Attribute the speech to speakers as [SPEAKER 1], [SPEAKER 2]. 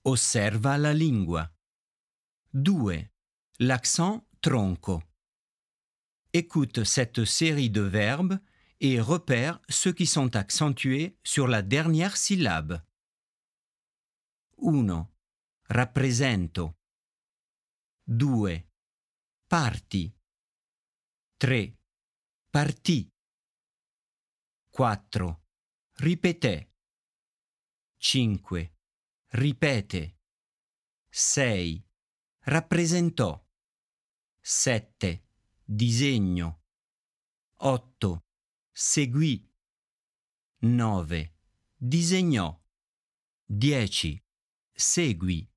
[SPEAKER 1] Osserva la lingua. 2. L'accent tronco. Écoute cette série de verbes et repère ceux qui sont accentués sur la dernière syllabe. 1. Rappresento. 2. Parti. 3. Partì. 4. Ripetè. 5. Ripete. 6. Rappresentò. 7. Disegno. 8. Seguì. 9. Disegnò. 10. Segui.